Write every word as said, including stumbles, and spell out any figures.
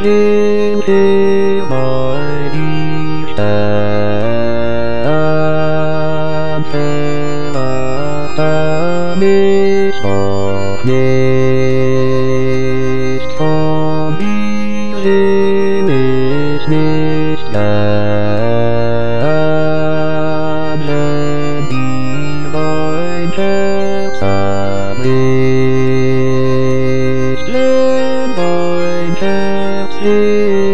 Till till my knees and till a mist of mist for me in this mist and the divine depths of bliss, divine depths